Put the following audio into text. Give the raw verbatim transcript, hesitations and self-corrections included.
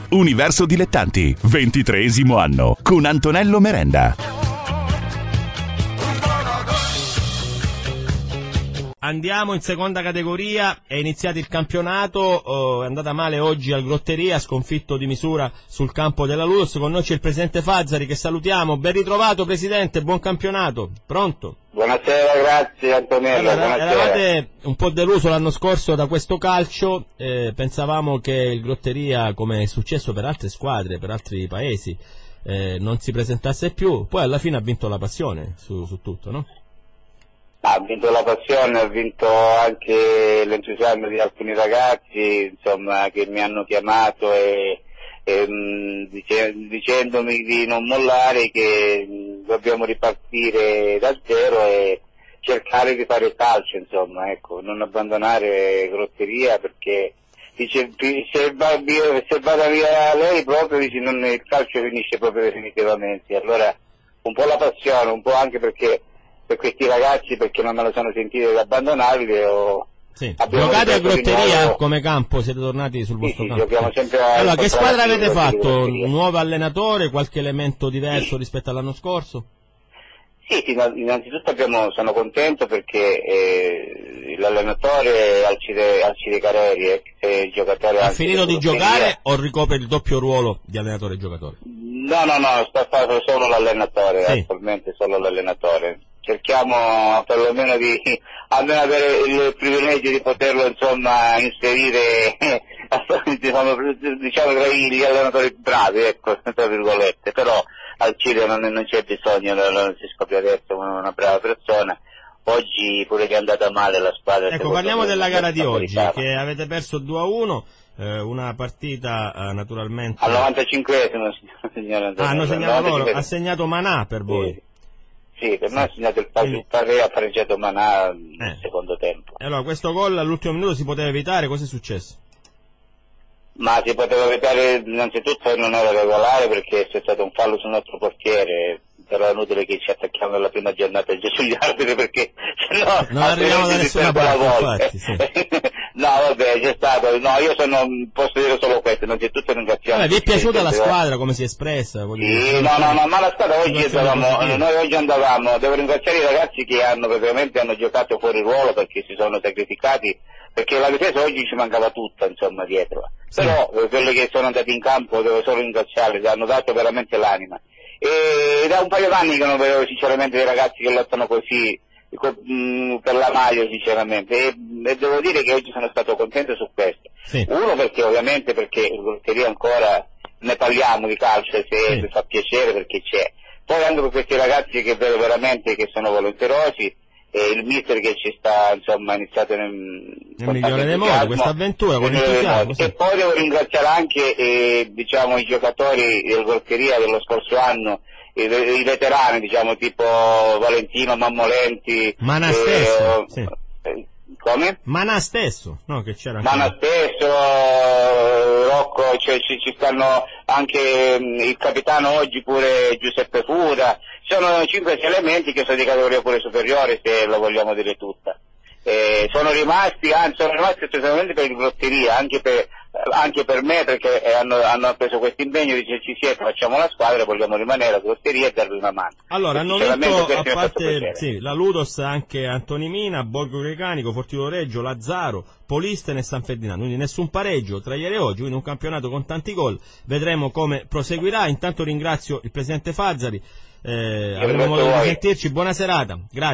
Universo Dilettanti, ventitreesimo anno, con Antonello Merenda. Andiamo in seconda categoria, è iniziato il campionato, oh, è andata male oggi al Grotteria, sconfitto di misura sul campo della Ludus. Con noi c'è il presidente Fazzari, che salutiamo. Ben ritrovato presidente, buon campionato. Pronto? Buonasera, grazie Antonello. Allora, eravate un po' deluso l'anno scorso da questo calcio, eh, pensavamo che il Grotteria, come è successo per altre squadre, per altri paesi, eh, non si presentasse più, poi alla fine ha vinto la passione su, su tutto, no? Ha vinto la passione, ha vinto anche l'entusiasmo di alcuni ragazzi, insomma, che mi hanno chiamato e, e mh, dice, dicendomi di non mollare, che mh, dobbiamo ripartire da zero e cercare di fare calcio, insomma, ecco, non abbandonare Grotteria, perché dice, se va via, se vada via lei proprio, dice, non, il calcio finisce proprio definitivamente. Allora un po' la passione, un po' anche perché per questi ragazzi, perché non me lo sono sentito di abbandonarli. O sì. Giocate a Grotteria come campo? Siete tornati sul vostro sì, sì, campo? Giochiamo sempre a allora, che squadra avete fatto? Un nuovo allenatore, qualche elemento diverso sì. rispetto all'anno scorso? Sì, innanzitutto abbiamo, sono contento perché eh, l'allenatore Alcide, Alcide Careri, ex giocatore... Ha finito di giocare o ricopre il doppio ruolo di allenatore e giocatore? No, no, no, sta facendo solo l'allenatore, sì. Attualmente solo l'allenatore. Cerchiamo perlomeno di almeno avere il privilegio di poterlo, insomma, inserire diciamo, diciamo tra gli allenatori bravi, ecco, tra virgolette, però Alcide non, non c'è bisogno, non si scopre adesso una brava persona. Oggi pure che è andata male la squadra. Ecco, parliamo della gara di oggi, che avete perso due a uno, eh, una partita eh, naturalmente... Al novantacinquesimo, signora Antonello. Ah, hanno segnato loro, ha segnato Manà per voi. Sì. Sì, per me ha segnato il Parre, ha pareggiato Manà nel eh. secondo tempo. E allora, questo gol all'ultimo minuto si poteva evitare, cosa è successo? Ma si poteva evitare, innanzitutto non era regolare perché c'è stato un fallo sul nostro portiere, però è inutile che ci attacchiamo alla prima giornata già sugli arbitri, perché se no non arriviamo da nessuna parte, infatti, sì. No, vabbè, c'è stato, no, io sono, posso dire solo questo, innanzitutto ringraziamo. Vabbè, vi è piaciuta la squadra, come si è espressa? Sì, dire. no, no, no, ma la squadra oggi andavamo, noi oggi andavamo, devo ringraziare i ragazzi che hanno praticamente hanno giocato fuori ruolo perché si sono sacrificati, perché la difesa oggi ci mancava tutta, insomma, dietro. Sì. Però eh, quelli che sono andati in campo devo solo ringraziarli, hanno dato veramente l'anima. E da un paio d'anni che non vedevo sinceramente dei ragazzi che lottano così per la maglia, sinceramente, e, e devo dire che oggi sono stato contento su questo. Sì. Uno perché ovviamente perché il Grotteria ancora ne parliamo di calcio e se sì. fa piacere perché c'è. Poi anche per questi ragazzi che vedo veramente che sono volenterosi, e il mister che ci sta, insomma, iniziato nel, nel migliore dei modi questa avventura con entusiasmo, sì. E poi devo ringraziare anche eh, diciamo i giocatori del Grotteria dello scorso anno, i, i veterani, diciamo, tipo Valentino Mammolenti, Mana stesso, eh, sì. eh, come? Mana stesso, no, che c'era anche Mana stesso, Rocco, cioè, ci, ci stanno anche mh, il capitano oggi pure Giuseppe Fuda. Sono cinque elementi che sono di categoria pure superiore, se lo vogliamo dire tutta. Eh, sono rimasti, anzi sono rimasti esclusivamente per il Grotteria, anche per, anche per me, perché eh, hanno, hanno preso questo impegno, dice ci siete, facciamo la squadra, vogliamo rimanere a Grotteria e darvi una mano. Allora, hanno vinto, a parte sì, la Ludos, anche Antonimina, Borgo Grecanico, Fortitudo Reggio, Lazzaro, Polistene e San Ferdinando, quindi nessun pareggio tra ieri e oggi, quindi un campionato con tanti gol. Vedremo come proseguirà. Intanto ringrazio il presidente Fazzari, eh, avremo modo di sentirci, buona serata, grazie.